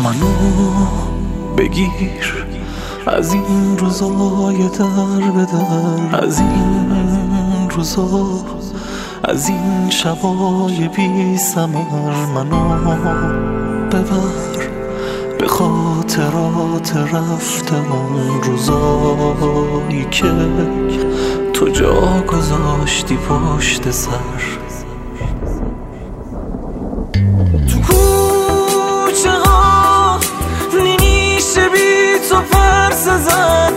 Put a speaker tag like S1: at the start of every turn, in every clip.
S1: منو بگیر از این روزای در به در، از این روزا، از این شبای بی ثمر. منو ببر به خاطرات رفته اون روزایی که تو جا گذاشتی پشت سر.
S2: تو کوچه ها نمیشه بی تو پرس زد،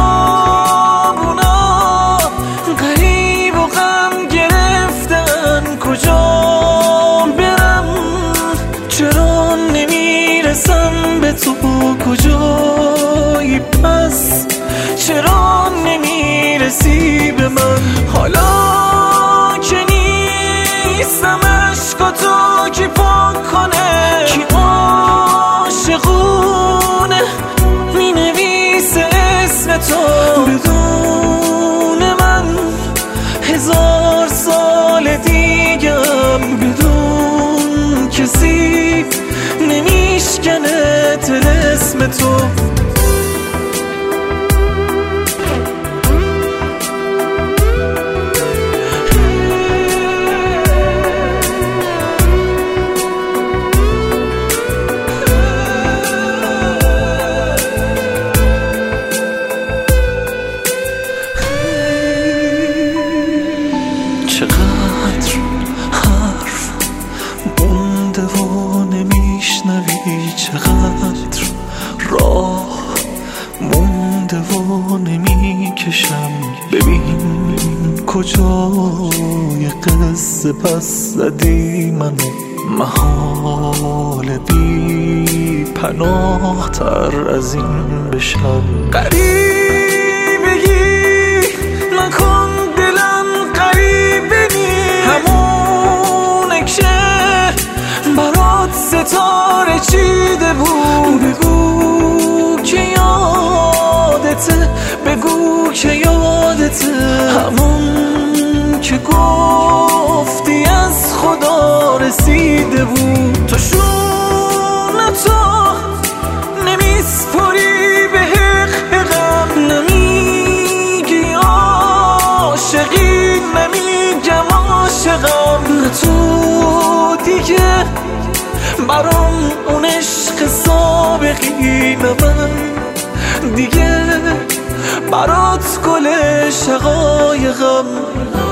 S2: خیابونا غریب و غم گرفتن، کجا برم چرا نمیرسم به تو، کجایی پس چرا نمیرسی به من. حالا که نیستم عشقاتو کی پاک کنه، کی عاشقونه مینویسه اسم تو بدون من. 1000 سال دیگم بدون کسی نمیشکنه طلسم تو.
S1: چقدر حرف مونده و نمیشنوی، چقدر راه مونده و نمیکشم. ببین کجای قصه پس زدی منو، محال بی پناه تر از این بشم.
S2: غریبگی نکن دلم غریبه نی، همونه که برات ستاره چیده بود. بگو که یادته، بگو که یادته، همون که گفتی از خدا رسیده بود. تو شونتو نمیسپری به حقم، نمیگی عاشقی، نمیگم عاشقم. نه تو دیگه برام اون عشق سابقی، نه من دیگه برات گل شقایقم.